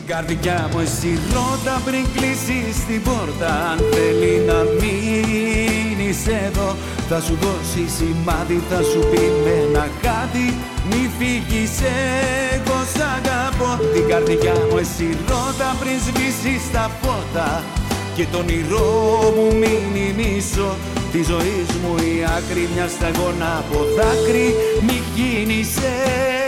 Καρδιά μου εσύ ρώτα πριν κλείσεις την πόρτα, αν θέλει να μείνεις εδώ. Θα σου δώσει σημάδι, θα σου πει με ένα κάτι, μη φύγεις, εγώ σ' αγαπώ. Την καρδιά μου εσύ ρώτα πριν σβήσεις τα φώτα και το όνειρό μου μείνει μισό. Τη ζωής μου η άκρη μια σταγόνα από δάκρυ, μη γίνεις